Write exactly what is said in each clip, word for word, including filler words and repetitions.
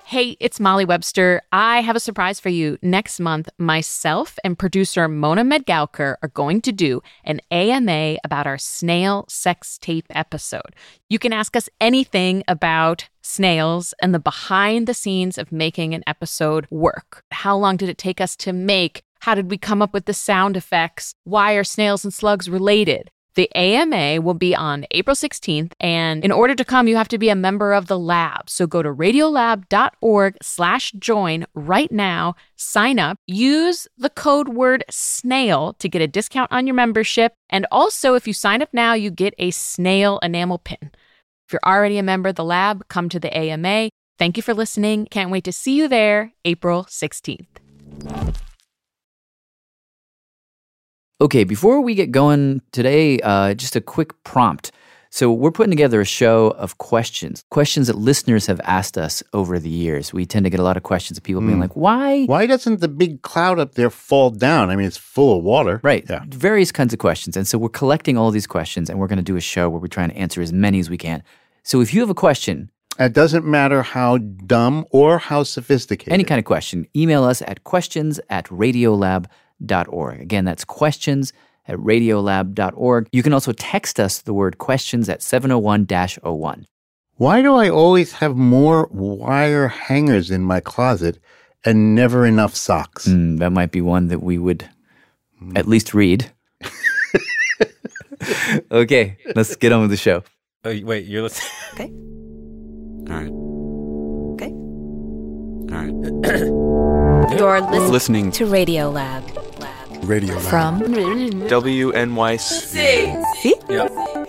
Hey, it's Molly Webster. I have a surprise for you. Next month, myself and producer Mona Medgalker are going to do an A M A about our snail sex tape episode. You can ask us anything about snails and the behind the scenes of making an episode work. How long did it take us to make? How did we come up with the sound effects? Why are snails and slugs related? The A M A will be on April sixteenth, and in order to come, you have to be a member of the lab. So go to radiolab.org slash join right now, sign up, use the code word SNAIL to get a discount on your membership, and also if you sign up now, you get a snail enamel pin. If you're already a member of the lab, come to the A M A. Thank you for listening. Can't wait to see you there, April sixteenth. Okay, before we get going today, uh, just a quick prompt. So we're putting together a show of questions, questions that listeners have asked us over the years. We tend to get a lot of questions of people mm. being like, why? Why doesn't the big cloud up there fall down? I mean, it's full of water. Right. Yeah. Various kinds of questions. And so we're collecting all these questions, and we're going to do a show where we're trying to answer as many as we can. So if you have a question... It doesn't matter how dumb or how sophisticated. Any kind of question. Email us at questions at radiolab dot org. Again, that's questions at radiolab dot org. You can also text us the word questions at seven oh one dash oh one. Why do I always have more wire hangers in my closet and never enough socks? Mm, that might be one that we would mm. at least read. Okay, let's get on with the show. Oh, wait, you're listening? Okay. All right. Okay. All right. You're listening, listening to Radiolab. Radio Lab. From W N Y C. See? Yeah.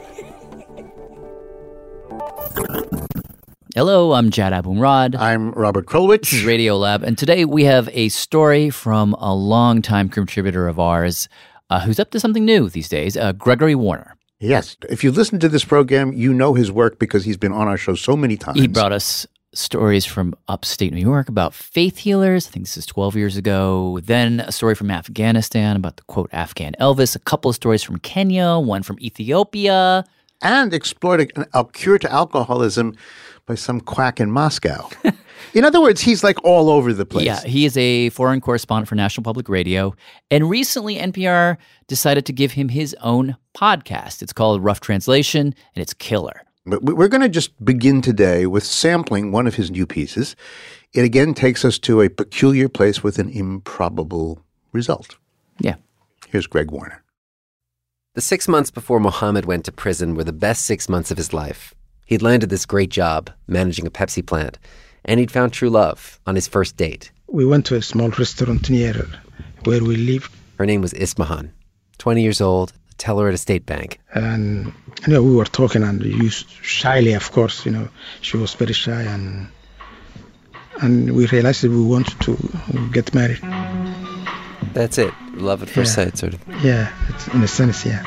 Hello, I'm Jad Abumrad. I'm Robert Krulwich. This is Radiolab, and today we have a story from a longtime contributor of ours uh, who's up to something new these days, uh, Gregory Warner. Yes. If you listen to this program, you know his work because he's been on our show so many times. He brought us stories from upstate New York about faith healers. I think this is twelve years ago. Then a story from Afghanistan about the, quote, Afghan Elvis. A couple of stories from Kenya, one from Ethiopia. And explored a, a cure to alcoholism by some quack in Moscow. In other words, he's like all over the place. Yeah, he is a foreign correspondent for National Public Radio. And recently, N P R decided to give him his own podcast. It's called Rough Translation, and it's killer. But we're going to just begin today with sampling one of his new pieces. It again takes us to a peculiar place with an improbable result. Yeah. Here's Greg Warner. The six months before Mohammed went to prison were the best six months of his life. He'd landed this great job managing a Pepsi plant, and he'd found true love on his first date. We went to a small restaurant near where we lived. Her name was Ismahan, twenty years old, a teller at a state bank. And you know, we were talking, and used shyly, of course, you know, she was very shy, and and we realized that we wanted to get married. That's it, love at first yeah. sight, sort of. Yeah, it's, in a sense, yeah.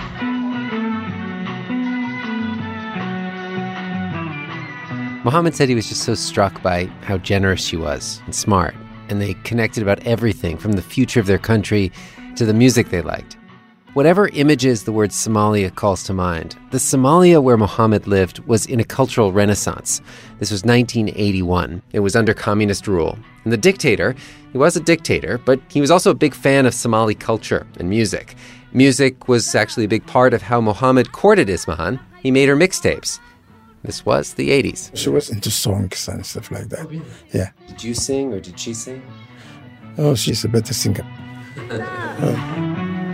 Mohammed said he was just so struck by how generous she was and smart, and they connected about everything from the future of their country to the music they liked. Whatever images the word Somalia calls to mind, the Somalia where Mohammed lived was in a cultural renaissance. This was nineteen eighty-one. It was under communist rule. And the dictator, he was a dictator, but he was also a big fan of Somali culture and music. Music was actually a big part of how Mohammed courted Ismahan. He made her mixtapes. This was the eighties. She was into songs and stuff like that. Yeah. Did you sing or did she sing? Oh, she's a better singer. oh.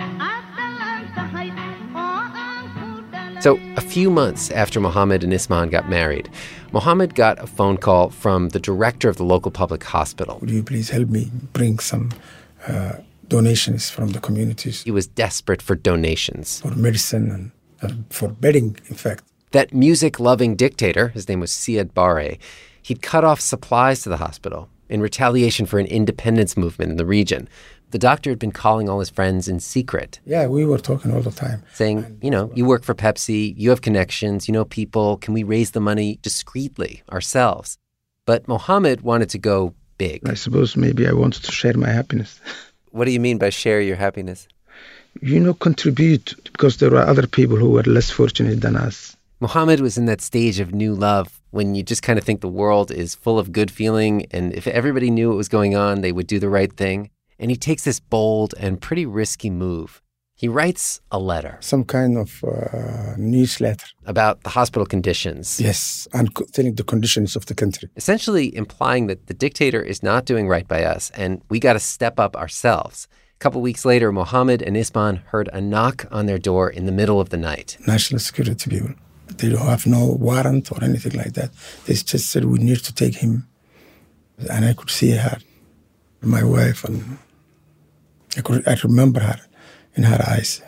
So a few months after Mohammed and Ismahan got married, Mohammed got a phone call from the director of the local public hospital. Would you please help me bring some uh, donations from the communities? He was desperate for donations. For medicine and uh, for bedding, in fact. That music-loving dictator, his name was Siad Barre, he'd cut off supplies to the hospital in retaliation for an independence movement in the region. The doctor had been calling all his friends in secret. Yeah, we were talking all the time. Saying, and, you know, you work for Pepsi, you have connections, you know people, can we raise the money discreetly ourselves? But Mohammed wanted to go big. I suppose maybe I wanted to share my happiness. What do you mean by share your happiness? You know, contribute, because there were other people who were less fortunate than us. Mohammed was in that stage of new love when you just kind of think the world is full of good feeling, and if everybody knew what was going on, they would do the right thing. And he takes this bold and pretty risky move. He writes a letter. Some kind of uh, newsletter. About the hospital conditions. Yes, and co- telling the conditions of the country. Essentially implying that the dictator is not doing right by us, and we got to step up ourselves. A couple weeks later, Mohammed and Isman heard a knock on their door in the middle of the night. National security people. They don't have no warrant or anything like that. They just said, we need to take him. And I could see her, my wife, and I could I remember her in her eyes.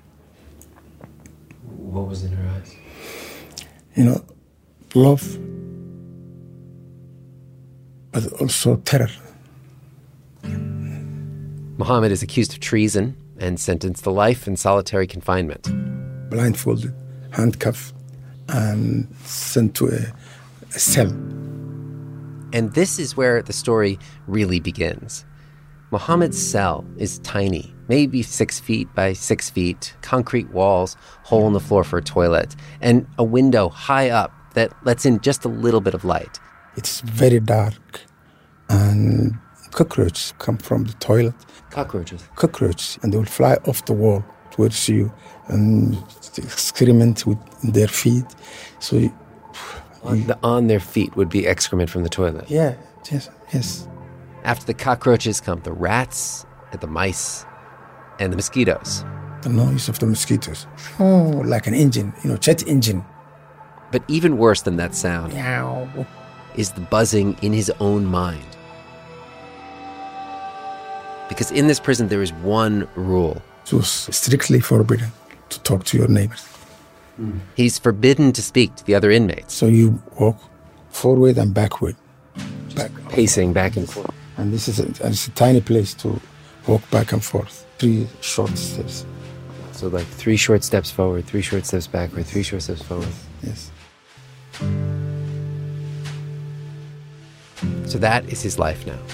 What was in her eyes? You know, love, but also terror. Mohammed is accused of treason and sentenced to life in solitary confinement. Blindfolded, handcuffed, and sent to a, a cell. And this is where the story really begins. Mohammed's cell is tiny, maybe six feet by six feet, concrete walls, hole in the floor for a toilet, and a window high up that lets in just a little bit of light. It's very dark, and cockroaches come from the toilet. Cockroaches? Cockroaches, and they will fly off the wall towards you and excrement with their feet. So you, on, the, on their feet would be excrement from the toilet? Yeah, yes, yes. After the cockroaches come the rats and the mice and the mosquitoes. The noise of the mosquitoes. Oh, like an engine, you know, jet engine. But even worse than that sound Meow. is the buzzing in his own mind. Because in this prison, there is one rule. It was strictly forbidden to talk to your neighbors. Mm. He's forbidden to speak to the other inmates. So you walk forward and backward. Back. Pacing back and forth. And this is a, it's a tiny place to walk back and forth. Three short steps. So like three short steps forward, three short steps backward, three short steps forward. Yes. So that is his life now.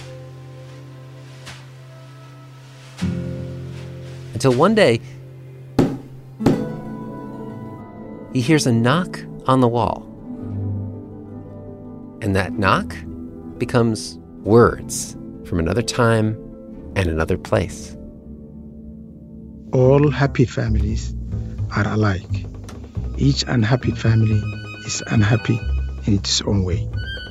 Until one day, he hears a knock on the wall. And that knock becomes words from another time and another place. All happy families are alike. Each unhappy family is unhappy in its own way.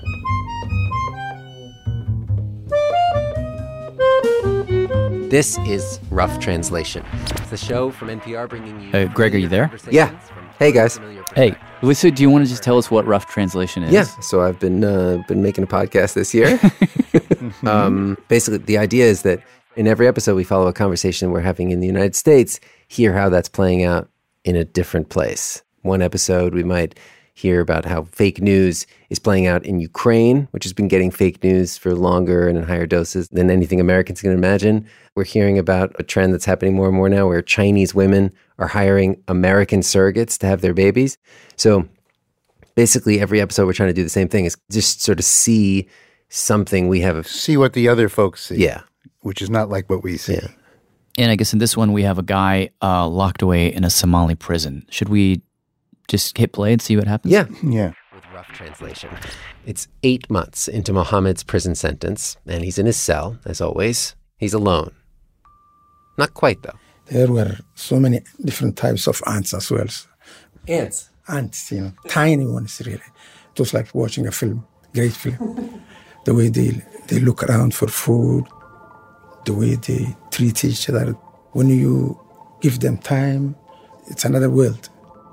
This is Rough Translation. It's the show from N P R bringing you... Uh, Greg, are you there? Yeah. Hey, guys. Hey. So do you want to just tell us what Rough Translation is? Yeah. So I've been uh, been making a podcast this year. um, basically, the idea is that in every episode, we follow a conversation we're having in the United States, hear how that's playing out in a different place. One episode, we might hear about how fake news is playing out in Ukraine, which has been getting fake news for longer and in higher doses than anything Americans can imagine. We're hearing about a trend that's happening more and more now where Chinese women are hiring American surrogates to have their babies. So basically every episode we're trying to do the same thing, is just sort of see something we have. See what the other folks see. Yeah. Which is not like what we see. Yeah. And I guess in this one we have a guy uh, locked away in a Somali prison. Should we just hit play and see what happens? Yeah. Yeah. With Rough Translation. It's eight months into Mohammed's prison sentence, and he's in his cell, as always. He's alone. Not quite, though. There were so many different types of ants as well. Ants? Ants, you know, tiny ones, really. It was like watching a film, great film. The way they, they look around for food, the way they treat each other. When you give them time, it's another world.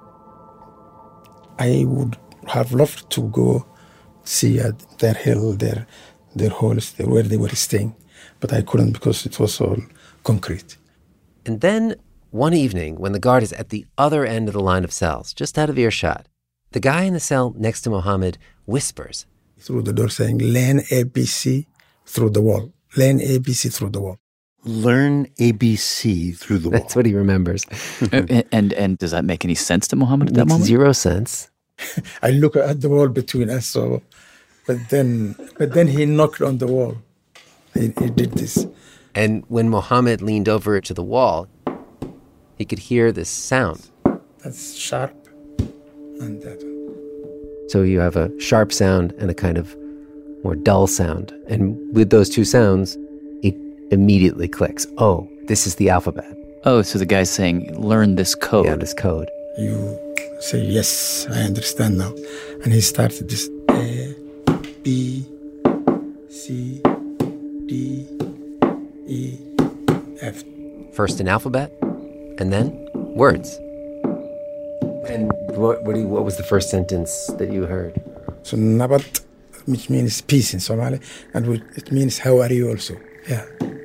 I would have loved to go see uh, their hill, their their holes, their, where they were staying, but I couldn't because it was all concrete. And then one evening, when the guard is at the other end of the line of cells, just out of earshot, the guy in the cell next to Mohammed whispers through the door, saying, "Learn A B C through the wall. Learn A B C through the wall." Learn A B C through the wall. That's what he remembers. and, and and does that make any sense to Mohammed at that Makes moment? Zero sense. I look at the wall between us, so, but then, but then he knocked on the wall. He, he did this. And when Mohammed leaned over to the wall, he could hear this sound. That's sharp. and that one. So you have a sharp sound and a kind of more dull sound. And with those two sounds, it immediately clicks. Oh, this is the alphabet. Oh, so the guy's saying, learn this code. Yeah, this code. You say, yes, I understand now. And he started this A, B, C, D, E, F. First an alphabet, and then words. And what what, do you, what was the first sentence that you heard? So Nabat, which means peace in Somali, and it means how are you also. Yeah.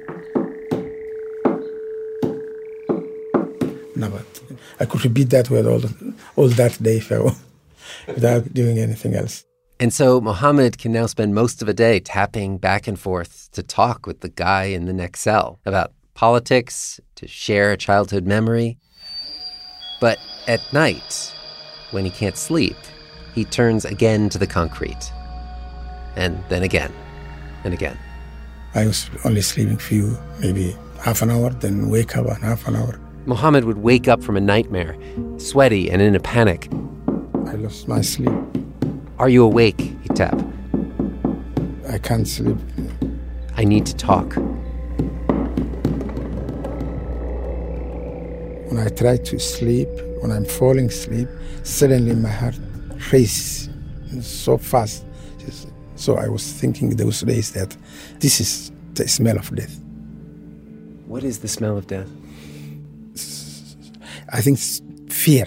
Nabat. I could repeat that word all, the, all that day if I want, without doing anything else. And so Mohammed can now spend most of a day tapping back and forth to talk with the guy in the next cell about politics, to share a childhood memory. But at night, when he can't sleep, he turns again to the concrete. And then again, and again. I was only sleeping few, maybe half an hour, then wake up and half an hour. Mohammed would wake up from a nightmare, sweaty and in a panic. I lost my sleep. Are you awake? He'd tap. I can't sleep. I need to talk. When I try to sleep, when I'm falling asleep, suddenly my heart races so fast. So I was thinking those days that this is the smell of death. What is the smell of death? I think it's fear.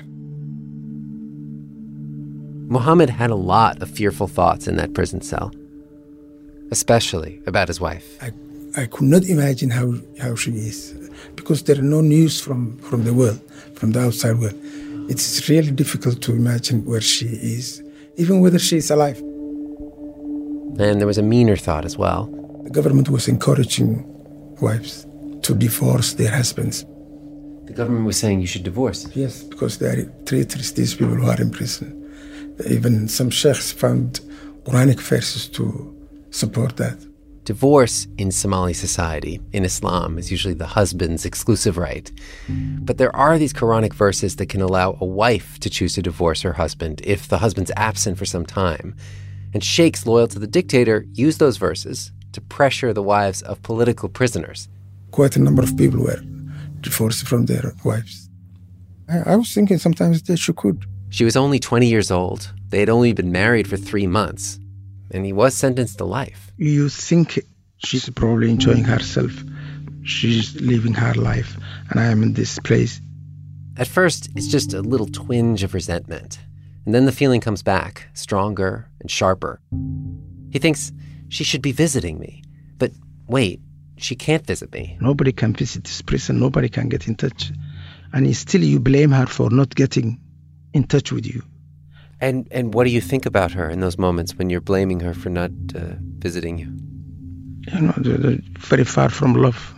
Mohammed had a lot of fearful thoughts in that prison cell, especially about his wife. I, I could not imagine how, how she is, because there are no news from, from the world, from the outside world. It's really difficult to imagine where she is, even whether she is alive. And there was a meaner thought as well. The government was encouraging wives to divorce their husbands. The government was saying you should divorce? Yes, because they are traitors, these people who are in prison. Even some sheikhs found Quranic verses to support that. Divorce in Somali society, in Islam, is usually the husband's exclusive right. But there are these Quranic verses that can allow a wife to choose to divorce her husband if the husband's absent for some time. And sheikhs loyal to the dictator use those verses to pressure the wives of political prisoners. Quite a number of people were divorced from their wives. I, I was thinking sometimes that she could. She was only twenty years old. They had only been married for three months. And he was sentenced to life. You think she's probably enjoying herself. She's living her life, and I am in this place. At first, it's just a little twinge of resentment. And then the feeling comes back, stronger and sharper. He thinks she should be visiting me. But wait, she can't visit me. Nobody can visit this prison. Nobody can get in touch. And still you blame her for not getting in touch with you. And and what do you think about her in those moments when you're blaming her for not uh, visiting you? You know, they're, they're very far from love.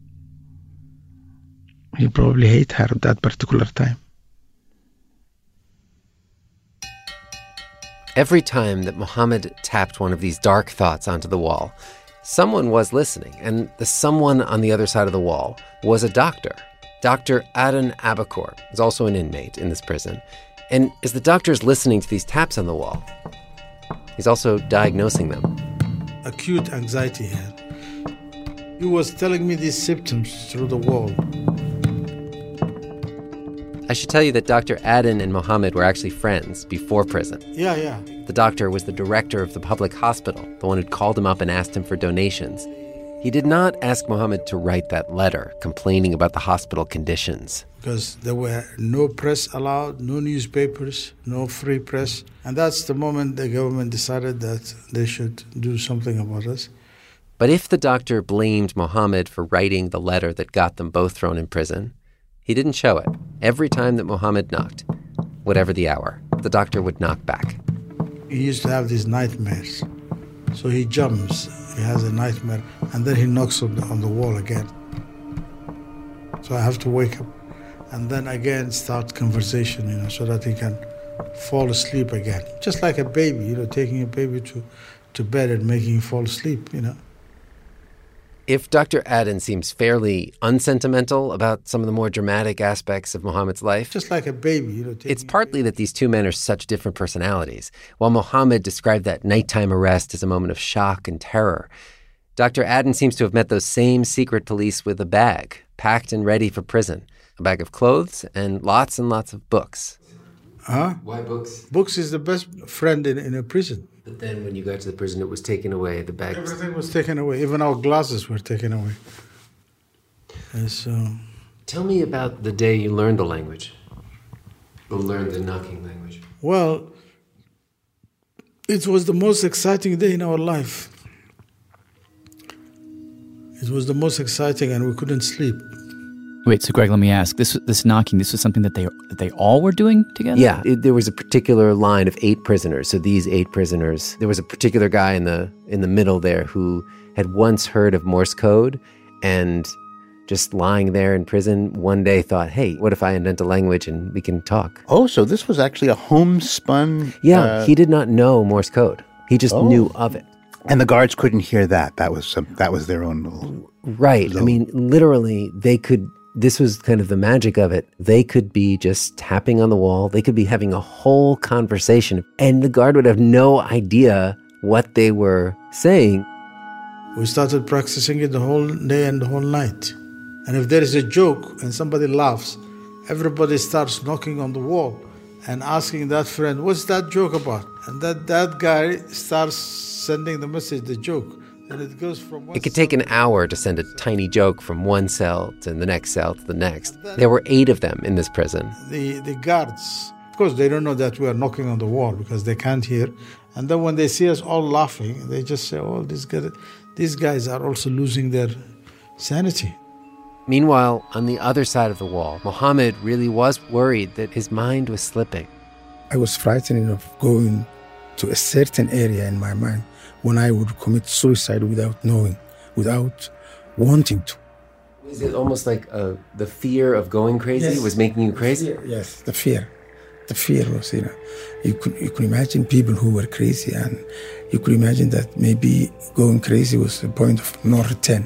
You probably hate her at that particular time. Every time that Mohammed tapped one of these dark thoughts onto the wall, someone was listening, and the someone on the other side of the wall was a doctor. Doctor Aden Abakor is also an inmate in this prison. And as the doctor is listening to these taps on the wall, he's also diagnosing them. Acute anxiety here. He was telling me these symptoms through the wall. I should tell you that Doctor Aden and Mohammed were actually friends before prison. Yeah, yeah. The doctor was the director of the public hospital, the one who'd called him up and asked him for donations. He did not ask Mohammed to write that letter complaining about the hospital conditions. Because there were no press allowed, no newspapers, no free press. And that's the moment the government decided that they should do something about us. But if the doctor blamed Mohammed for writing the letter that got them both thrown in prison, he didn't show it. Every time that Mohammed knocked, whatever the hour, the doctor would knock back. He used to have these nightmares. So he jumps, he has a nightmare, and then he knocks on the, on the wall again. So I have to wake up and then again start conversation, you know, so that he can fall asleep again. Just like a baby, you know, taking a baby to, to bed and making him fall asleep, you know. If Doctor Aden seems fairly unsentimental about some of the more dramatic aspects of Muhammad's life, just like a baby, you know. It's partly that these two men are such different personalities. While Muhammad described that nighttime arrest as a moment of shock and terror, Doctor Aden seems to have met those same secret police with a bag, packed and ready for prison. A bag of clothes and lots and lots of books. Huh? Why books? Books is the best friend in, in a prison. But then when you got to the prison, it was taken away, the bag. Everything was taken away. Even our glasses were taken away. And so... Tell me about the day you learned the language. Or learned the knocking language. Well, it was the most exciting day in our life. It was the most exciting, and we couldn't sleep. Wait, so Greg, let me ask. This this knocking, this was something that they that they all were doing together? Yeah, it, there was a particular line of eight prisoners. So these eight prisoners, there was a particular guy in the in the middle there who had once heard of Morse code, and just lying there in prison one day thought, hey, what if I invent a language and we can talk? Oh, so this was actually a homespun... Yeah, uh, he did not know Morse code. He just oh. knew of it. And the guards couldn't hear that. That was some, that was their own little... Right. little... I mean, literally, they could... This was kind of the magic of it. They could be just tapping on the wall. They could be having a whole conversation, and the guard would have no idea what they were saying. We started practicing it the whole day and the whole night. And if there is a joke and somebody laughs, everybody starts knocking on the wall and asking that friend, what's that joke about? And that, that guy starts sending the message, the joke. And it goes from one It could take an hour to send a tiny joke from one cell to the next cell to the next. There were eight of them in this prison. The, the guards, of course, they don't know that we are knocking on the wall because they can't hear. And then when they see us all laughing, they just say, oh, these guys, these guys are also losing their sanity. Meanwhile, on the other side of the wall, Muhammad really was worried that his mind was slipping. I was frightened of going to a certain area in my mind when I would commit suicide without knowing, without wanting to. Is it almost like uh, the fear of going crazy yes. was making you crazy? The yes, the fear. The fear was, you know, you could, you could imagine people who were crazy, and you could imagine that maybe going crazy was a point of no return.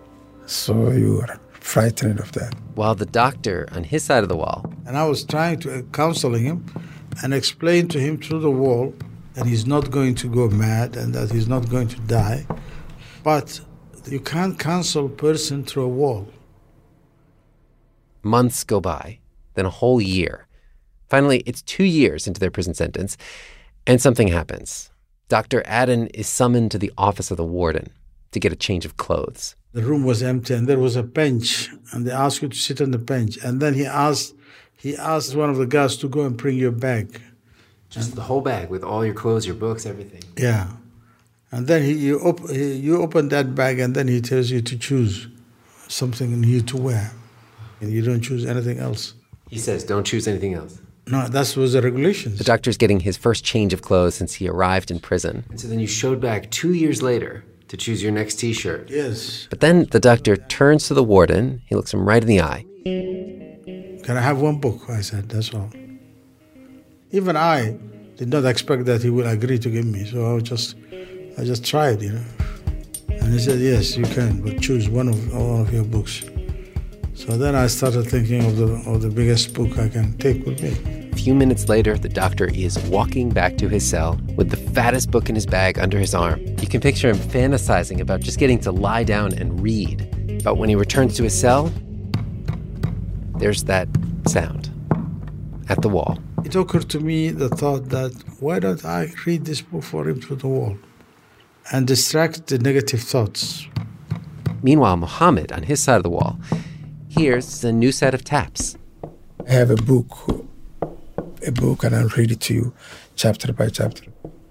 So you were frightened of that. While the doctor on his side of the wall... And I was trying to uh, counsel him and explain to him through the wall that he's not going to go mad and that he's not going to die. But you can't counsel a person through a wall. Months go by, then a whole year. Finally, it's two years into their prison sentence, and something happens. Doctor Aden is summoned to the office of the warden to get a change of clothes. The room was empty, and there was a bench, and they asked you to sit on the bench. And then he asked, he asked one of the guards to go and bring your bag. Just the whole bag with all your clothes, your books, everything. Yeah. And then he, you, op- he, you open that bag, and then he tells you to choose something new to wear. And you don't choose anything else. He says, don't choose anything else. No, that was the regulations. The doctor's getting his first change of clothes since he arrived in prison. And so then you showed back two years later to choose your next T-shirt. Yes. But then the doctor turns to the warden. He looks him right in the eye. Can I have one book? I said, that's all. Even I did not expect that he would agree to give me, so I was just, I just tried, you know. And he said, yes, you can, but choose one of all of your books. So then I started thinking of the of the biggest book I can take with me. A few minutes later, the doctor is walking back to his cell with the fattest book in his bag under his arm. You can picture him fantasizing about just getting to lie down and read. But when he returns to his cell, there's that sound at the wall. It occurred to me the thought that why don't I read this book for him through the wall and distract the negative thoughts. Meanwhile, Muhammad, on his side of the wall, here's a new set of taps. I have a book, a book, and I'll read it to you chapter by chapter.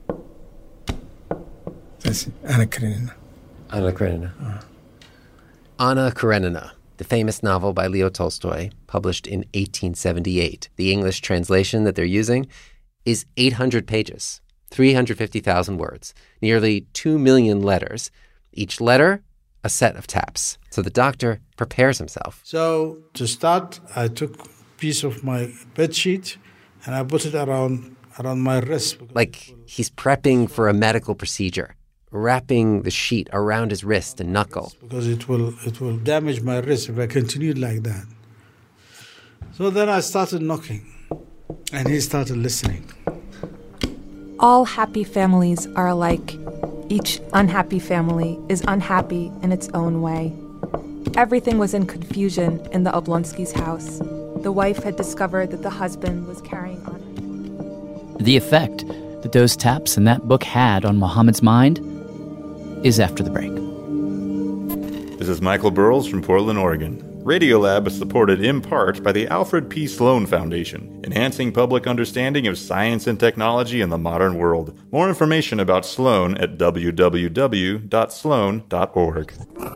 That's Anna Karenina. Anna Karenina. Uh. Anna Karenina, the famous novel by Leo Tolstoy, published in eighteen seventy-eight. The English translation that they're using is eight hundred pages, three hundred fifty thousand words, nearly two million letters. Each letter, a set of taps. So the doctor prepares himself. So to start, I took a piece of my bed sheet and I put it around around my wrist. Like he's prepping for a medical procedure. wrapping the sheet around his wrist and knuckle. Because it will it will damage my wrist if I continue like that. So then I started knocking, and he started listening. All happy families are alike. Each unhappy family is unhappy in its own way. Everything was in confusion in the Oblonsky's house. The wife had discovered that the husband was carrying on. The effect that those taps in that book had on Mohammed's mind is after the break. This is Michael Burrows from Portland, Oregon. Radiolab is supported in part by the Alfred P. Sloan Foundation, enhancing public understanding of science and technology in the modern world. More information about Sloan at w w w dot sloan dot org.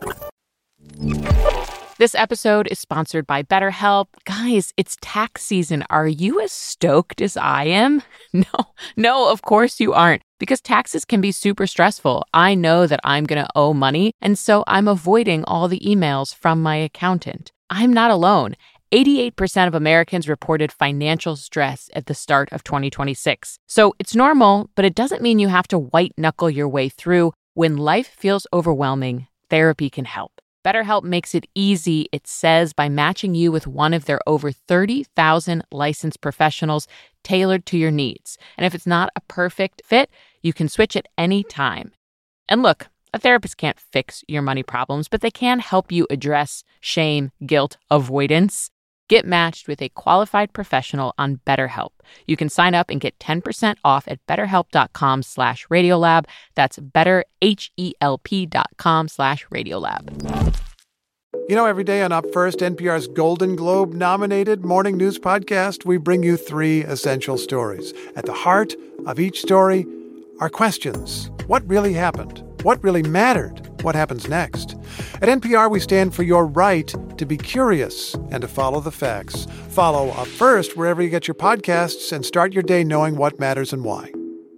This episode is sponsored by BetterHelp. Guys, it's tax season. Are you as stoked as I am? No, no, of course you aren't, because taxes can be super stressful. I know that I'm going to owe money, and so I'm avoiding all the emails from my accountant. I'm not alone. eighty-eight percent of Americans reported financial stress at the start of twenty twenty-six. So it's normal, but it doesn't mean you have to white-knuckle your way through. When life feels overwhelming, therapy can help. BetterHelp makes it easy, it says, by matching you with one of their over thirty thousand licensed professionals tailored to your needs. And if it's not a perfect fit, you can switch at any time. And look, a therapist can't fix your money problems, but they can help you address shame, guilt, avoidance. Get matched with a qualified professional on BetterHelp. You can sign up and get ten percent off at betterhelp.com slash radiolab. That's betterhelp.com slash radiolab. You know, every day on Up First, N P R's Golden Globe-nominated morning news podcast, we bring you three essential stories. At the heart of each story are questions. What really happened? What really mattered? What happens next? At N P R, we stand for your right to be curious and to follow the facts. Follow Up First wherever you get your podcasts and start your day knowing what matters and why.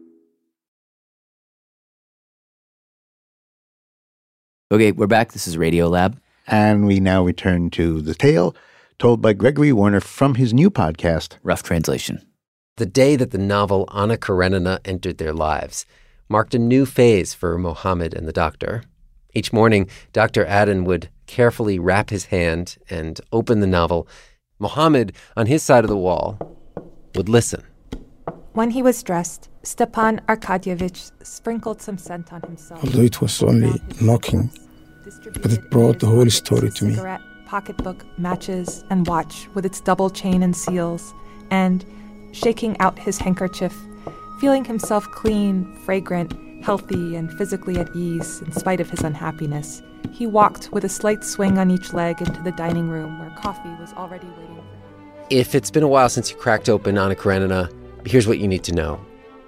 Okay, we're back. This is Radiolab. And we now return to the tale told by Gregory Warner from his new podcast, Rough Translation. The day that the novel Anna Karenina entered their lives marked a new phase for Mohammed and the doctor. Each morning, Doctor Aden would carefully wrap his hand and open the novel. Mohammed, on his side of the wall, would listen. When he was dressed, Stepan Arkadyevich sprinkled some scent on himself. Although it was only knocking, but it brought the whole story to me. Cigarette, pocketbook, matches, and watch with its double chain and seals, and, shaking out his handkerchief, feeling himself clean, fragrant, healthy, and physically at ease in spite of his unhappiness, he walked with a slight swing on each leg into the dining room where coffee was already waiting for him. If it's been a while since you cracked open Anna Karenina, here's what you need to know.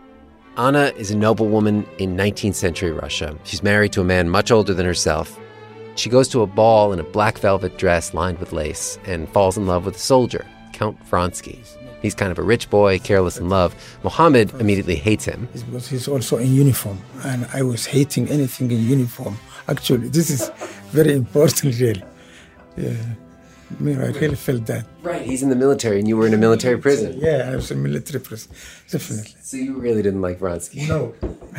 Anna is a noblewoman in nineteenth century Russia. She's married to a man much older than herself. She goes to a ball in a black velvet dress lined with lace and falls in love with a soldier, Count Vronsky. He's kind of a rich boy, careless in love. Mohammed immediately hates him. It's because he's also in uniform, and I was hating anything in uniform. Actually, this is very important, really. Yeah. I mean, I really felt that. Right, he's in the military, and you were in a military prison. Yeah, I was in military prison, definitely. So you really didn't like Vronsky? No.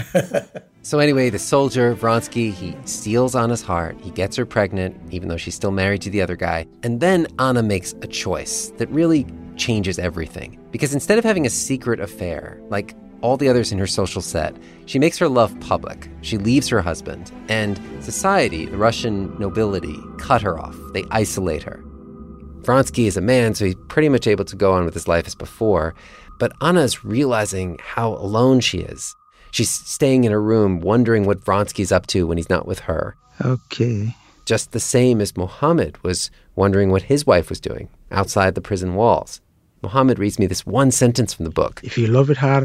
So anyway, the soldier, Vronsky, he steals Anna's heart. He gets her pregnant, even though she's still married to the other guy. And then Anna makes a choice that really changes everything. Because instead of having a secret affair, like all the others in her social set, she makes her love public. She leaves her husband. And society, the Russian nobility, cut her off. They isolate her. Vronsky is a man, so he's pretty much able to go on with his life as before. But Anna is realizing how alone she is. She's staying in her room, wondering what Vronsky's up to when he's not with her. Okay. Just the same as Mohammed was wondering what his wife was doing outside the prison walls. Mohammed reads me this one sentence from the book. If you loved her,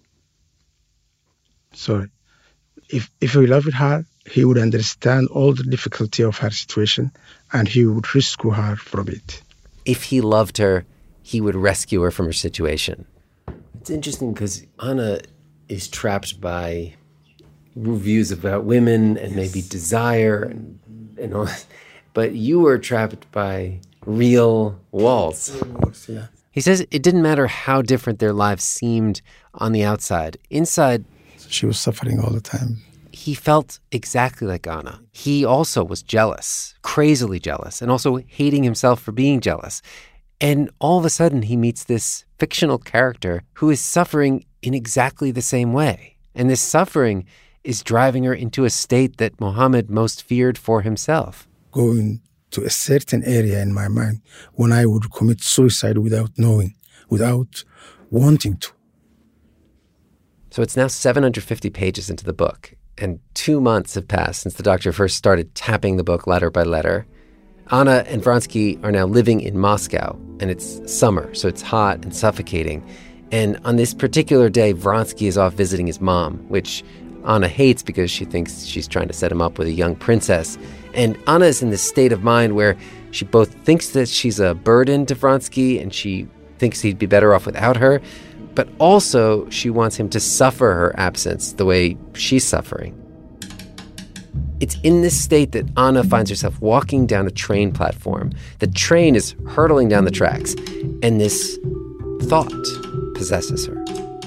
sorry, if if you loved her, he would understand all the difficulty of her situation, and he would rescue her from it. If he loved her, he would rescue her from her situation. It's interesting because Anna is trapped by views about women and maybe desire and, and all that. But you were trapped by real walls. Yeah. He says it didn't matter how different their lives seemed on the outside. Inside, she was suffering all the time. he felt exactly like Anna. He also was jealous, crazily jealous, and also hating himself for being jealous. And all of a sudden, he meets this fictional character who is suffering in exactly the same way. And this suffering is driving her into a state that Mohammed most feared for himself. Going to a certain area in my mind when I would commit suicide without knowing, without wanting to. So it's now seven hundred fifty pages into the book, and two months have passed since the doctor first started tapping the book letter by letter. Anna and Vronsky are now living in Moscow, and it's summer, so it's hot and suffocating. And on this particular day, Vronsky is off visiting his mom, which Anna hates because she thinks she's trying to set him up with a young princess. And Anna is in this state of mind where she both thinks that she's a burden to Vronsky and she thinks he'd be better off without her, but also she wants him to suffer her absence the way she's suffering. It's in this state that Anna finds herself walking down a train platform. The train is hurtling down the tracks, and this thought possesses her.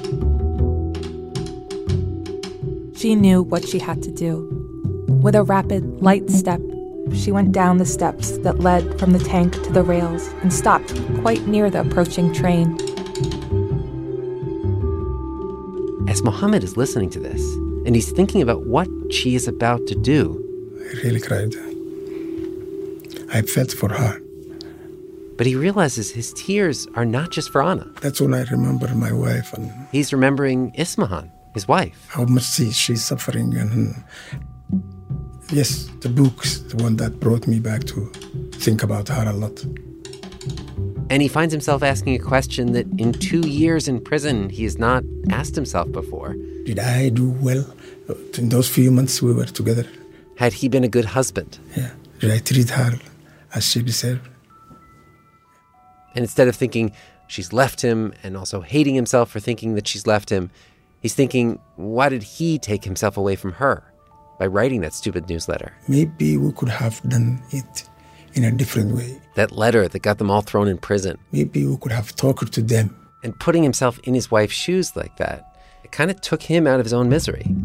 She knew what she had to do. With a rapid, light step, she went down the steps that led from the tank to the rails and stopped quite near the approaching train. As Mohammed is listening to this, and he's thinking about what she is about to do, I really cried. I felt for her. But he realizes his tears are not just for Anna. That's when I remember my wife. And he's remembering Ismahan, his wife. How much she's suffering. And yes, the book's the one that brought me back to think about her a lot. And he finds himself asking a question that in two years in prison, he has not asked himself before. Did I do well in those few months we were together? Had he been a good husband? Yeah. Did I treat her as she deserved? And instead of thinking she's left him and also hating himself for thinking that she's left him, he's thinking, why did he take himself away from her by writing that stupid newsletter? Maybe we could have done it in a different way. That letter that got them all thrown in prison. Maybe we could have talked to them. And putting himself in his wife's shoes like that, it kind of took him out of his own misery.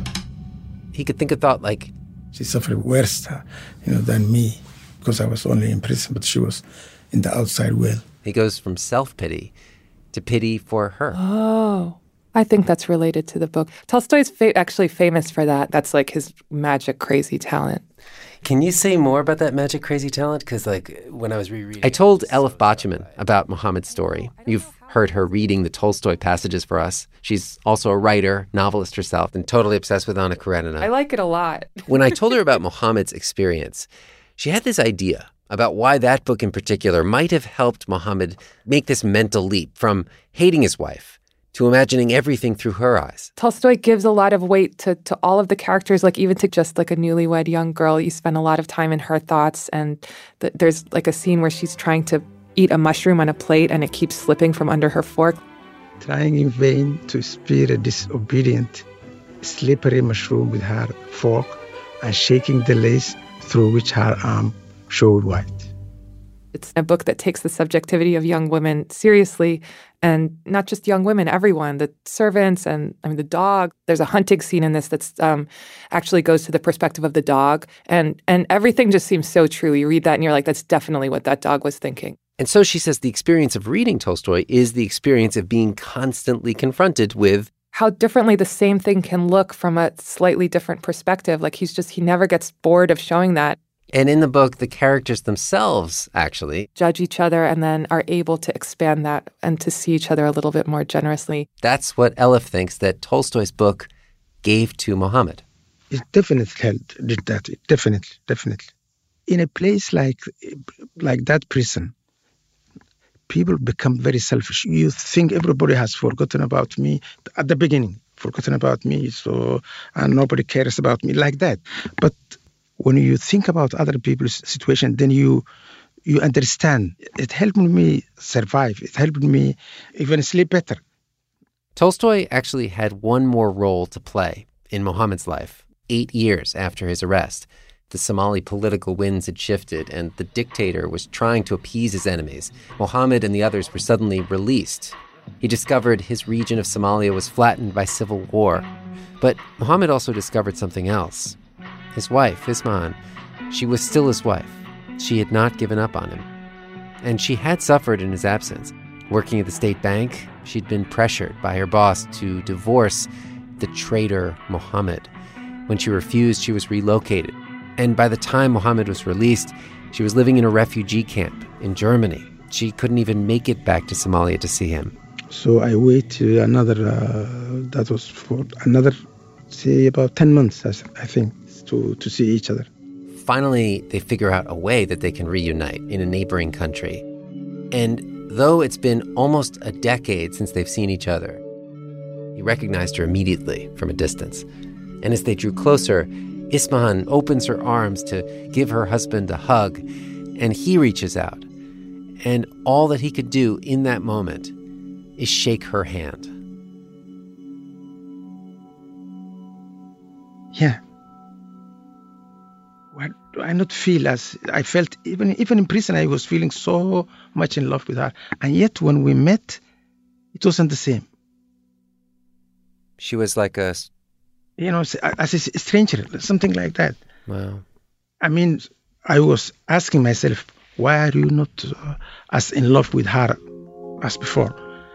He could think a thought like, she suffered worse, you know, than me, because I was only in prison, but she was in the outside world. He goes from self-pity to pity for her. Oh, I think that's related to the book. Tolstoy's fa- actually famous for that. That's like his magic crazy talent. Can you say more about that magic crazy talent? Because like when I was rereading... I told Elif Bachman about Mohammed's story. You've heard her reading the Tolstoy passages for us. She's also a writer, novelist herself, and totally obsessed with Anna Karenina. I like it a lot. When I told her about Mohammed's experience, she had this idea about why that book in particular might have helped Mohammed make this mental leap from hating his wife to imagining everything through her eyes. Tolstoy gives a lot of weight to, to all of the characters, like even to just like a newlywed young girl. You spend a lot of time in her thoughts, and th- there's like a scene where she's trying to eat a mushroom on a plate and it keeps slipping from under her fork. Trying in vain to spear a disobedient, slippery mushroom with her fork and shaking the lace through which her arm showed white. It's a book that takes the subjectivity of young women seriously, and not just young women, everyone, the servants and I mean the dog. There's a hunting scene in this that's um, actually goes to the perspective of the dog, and and everything just seems so true. You read that and you're like, that's definitely what that dog was thinking. And so she says the experience of reading Tolstoy is the experience of being constantly confronted with how differently the same thing can look from a slightly different perspective. Like he's just, he never gets bored of showing that. And in the book, the characters themselves actually judge each other and then are able to expand that and to see each other a little bit more generously. That's what Elif thinks that Tolstoy's book gave to Mohammed. It definitely helped, did that. It definitely, definitely. In a place like like that prison, people become very selfish. You think everybody has forgotten about me at the beginning, forgotten about me, so and nobody cares about me like that. But when you think about other people's situation, then you you understand. It helped me survive. It helped me even sleep better. Tolstoy actually had one more role to play in Mohammed's life, eight years after his arrest. The Somali political winds had shifted, and the dictator was trying to appease his enemies. Mohammed and the others were suddenly released. He discovered his region of Somalia was flattened by civil war. But Muhammad also discovered something else. His wife, Ismahan, she was still his wife. She had not given up on him. And she had suffered in his absence. Working at the state bank, she'd been pressured by her boss to divorce the traitor Muhammad. When she refused, she was relocated. And by the time Muhammad was released, she was living in a refugee camp in Germany. She couldn't even make it back to Somalia to see him. So I waited another, uh, that was for another, say, about ten months, I think, to, to see each other. Finally, they figure out a way that they can reunite in a neighboring country. And though it's been almost a decade since they've seen each other, he recognized her immediately from a distance. And as they drew closer, Ismahan opens her arms to give her husband a hug, and he reaches out. And all that he could do in that moment is shake her hand. Yeah. What do I not feel as I felt, even even in prison, I was feeling so much in love with her. And yet when we met, it wasn't the same. She was like a... You know, as a stranger, something like that. Wow. I mean, I was asking myself, why are you not uh, as in love with her as before?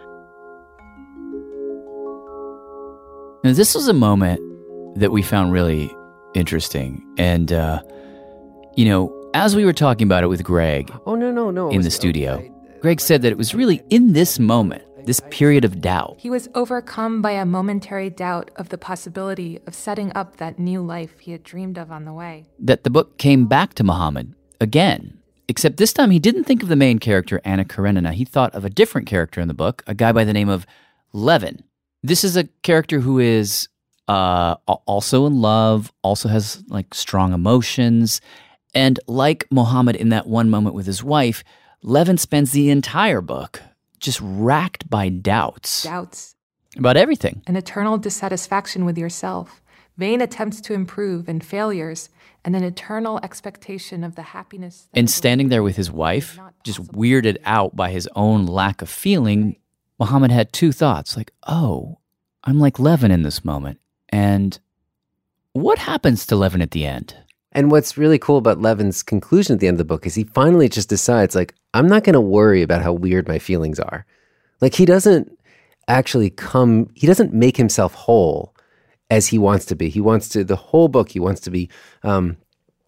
Now, this was a moment that we found really interesting. And, uh, you know, as we were talking about it with Greg oh, no, no, no, in the studio, Greg said that it was really in this moment, this period of doubt. He was overcome by a momentary doubt of the possibility of setting up that new life he had dreamed of on the way. That the book came back to Muhammad again. Except this time he didn't think of the main character, Anna Karenina. He thought of a different character in the book, a guy by the name of Levin. This is a character who is uh, also in love, also has like strong emotions. And like Muhammad in that one moment with his wife, Levin spends the entire book just racked by doubts. Doubts. About everything. An eternal dissatisfaction with yourself, vain attempts to improve and failures, and an eternal expectation of the happiness. And standing there with his wife, just weirded out by his own lack of feeling, Muhammad had two thoughts, like, oh, I'm like Levin in this moment. And what happens to Levin at the end? And what's really cool about Levin's conclusion at the end of the book is he finally just decides, like, I'm not going to worry about how weird my feelings are. Like, he doesn't actually come, he doesn't make himself whole as he wants to be. He wants to, the whole book, he wants to be um,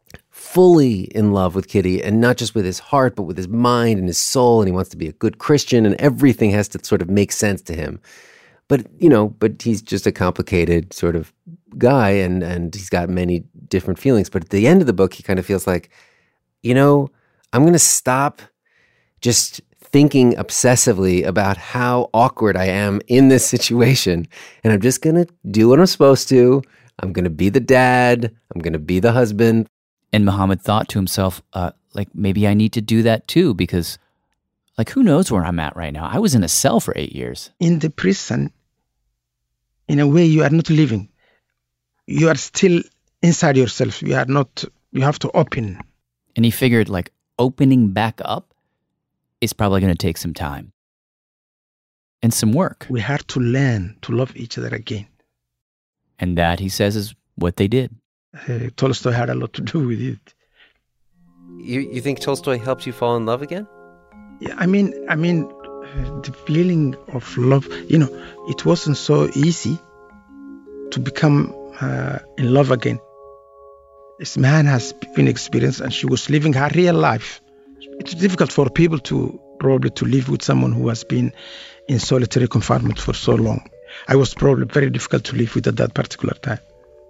fully in love with Kitty, and not just with his heart, but with his mind and his soul. And he wants to be a good Christian, and everything has to sort of make sense to him. But, you know, but he's just a complicated sort of guy, and, and he's got many different feelings. But at the end of the book, he kind of feels like, you know, I'm going to stop just thinking obsessively about how awkward I am in this situation. And I'm just going to do what I'm supposed to. I'm going to be the dad. I'm going to be the husband. And Muhammad thought to himself, uh, like, maybe I need to do that too, because, like, who knows where I'm at right now? I was in a cell for eight years. In the prison, in a way, you are not living. You are still inside yourself. You are not, you have to open. And he figured, like, opening back up is probably going to take some time and some work. We have to learn to love each other again. And that, he says, is what they did. Uh, Tolstoy had a lot to do with it. You you think Tolstoy helped you fall in love again? Yeah, I mean, I mean, uh, the feeling of love, you know, it wasn't so easy to become uh, in love again. This man has been experienced, and she was living her real life. It's difficult for people to probably to live with someone who has been in solitary confinement for so long. I was probably very difficult to live with at that particular time.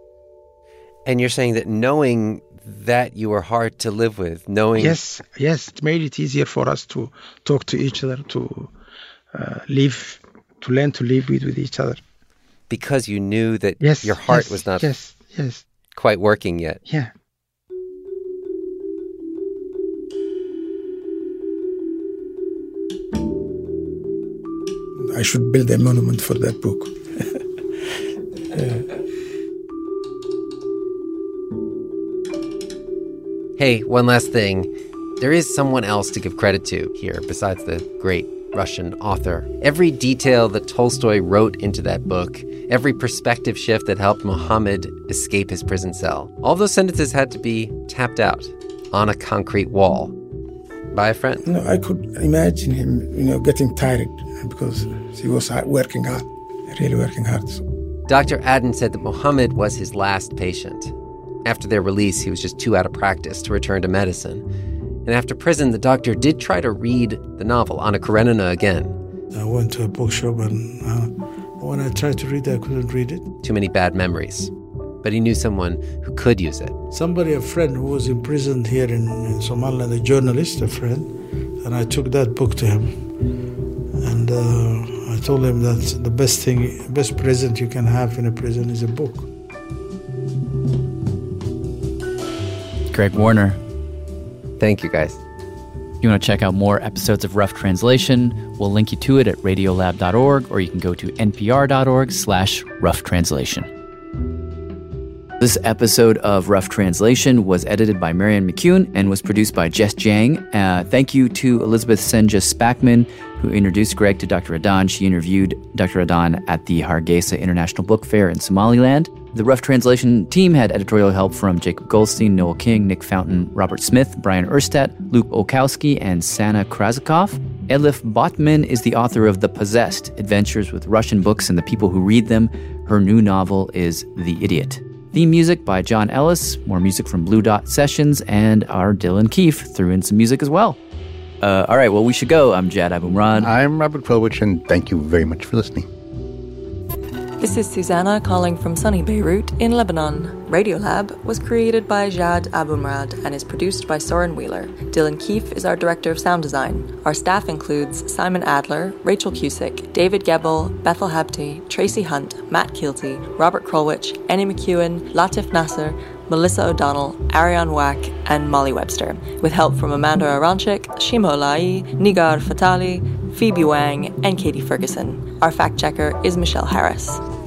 And you're saying that knowing that you were hard to live with, knowing... Yes, yes, it made it easier for us to talk to each other, to uh, live, to learn to live with, with each other. Because you knew that yes, your heart yes, was not yes, yes. quite working yet. Yeah. I should build a monument for that book. uh, Hey, one last thing. There is someone else to give credit to here besides the great Russian author. Every detail that Tolstoy wrote into that book, every perspective shift that helped Mohammed escape his prison cell, all those sentences had to be tapped out on a concrete wall by a friend. No, I could imagine him, you know, getting tired because he was working hard, really working hard. Doctor Aden said that Mohammed was his last patient. After their release, he was just too out of practice to return to medicine. And after prison, the doctor did try to read the novel, Anna Karenina, again. I went to a bookshop and uh, when I tried to read it, I couldn't read it. Too many bad memories. But he knew someone who could use it. Somebody, a friend who was imprisoned here in, in Somaliland, a journalist, a friend, and I took that book to him. And uh, I told him that the best thing, best present you can have in a prison is a book. Greg Warner. Thank you, guys. If you want to check out more episodes of Rough Translation, we'll link you to it at radiolab dot org, or you can go to npr.org slash rough translation. This episode of Rough Translation was edited by Marianne McCune and was produced by Jess Jang. Uh, thank you to Elizabeth Senja Spackman, who introduced Greg to Doctor Adan. She interviewed Doctor Adan at the Hargeisa International Book Fair in Somaliland. The Rough Translation team had editorial help from Jacob Goldstein, Noel King, Nick Fountain, Robert Smith, Brian Erstadt, Luke Olkowski, and Sana Krazikov. Elif Botman is the author of The Possessed, Adventures with Russian Books and the People Who Read Them. Her new novel is The Idiot. Theme music by John Ellis, more music from Blue Dot Sessions, and our Dylan Keefe threw in some music as well. Uh, all right, well, we should go. I'm Jad Abumrad. I'm Robert Krulwich, and thank you very much for listening. This is Susanna calling from sunny Beirut in Lebanon. Radiolab was created by Jad Abumrad and is produced by Soren Wheeler. Dylan Keefe is our director of sound design. Our staff includes Simon Adler, Rachel Cusick, David Gebel, Bethel Habte, Tracy Hunt, Matt Keelty, Robert Krulwich, Annie McEwen, Latif Nasser, Melissa O'Donnell, Ariane Wack, and Molly Webster, with help from Amanda Aranchik, Shima Olai, Nigar Fatali, Phoebe Wang, and Katie Ferguson. Our fact checker is Michelle Harris.